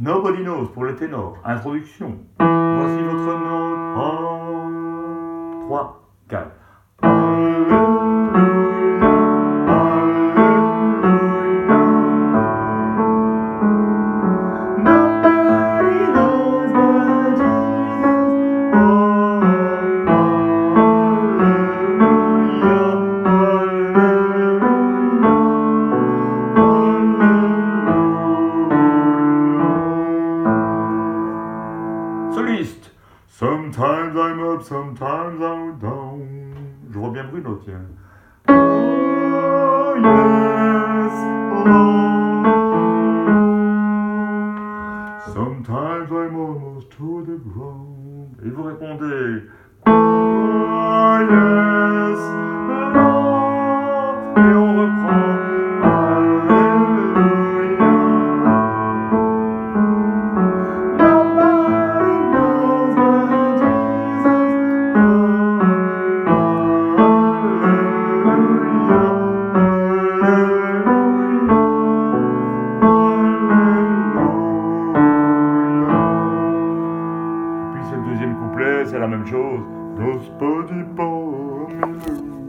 Nobody knows pour le ténor. Introduction. Voici votre note. 1, 3, 4. Soliste. Sometimes I'm up, sometimes I'm down. Je vois bien Bruno, tiens. Oh yes, oh. Sometimes I'm almost to the ground. Et vous répondez. Oh yes, oh. Et on reprend. Puis c'est le deuxième couplet, c'est la même chose. Those body bombs.